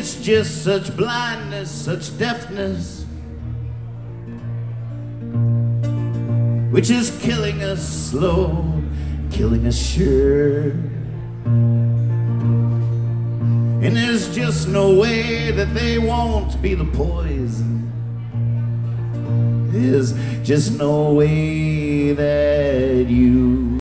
It's just such blindness, such deafness, which is killing us slow, killing us sure. And there's just no way that they won't be the poison. There's just no way that you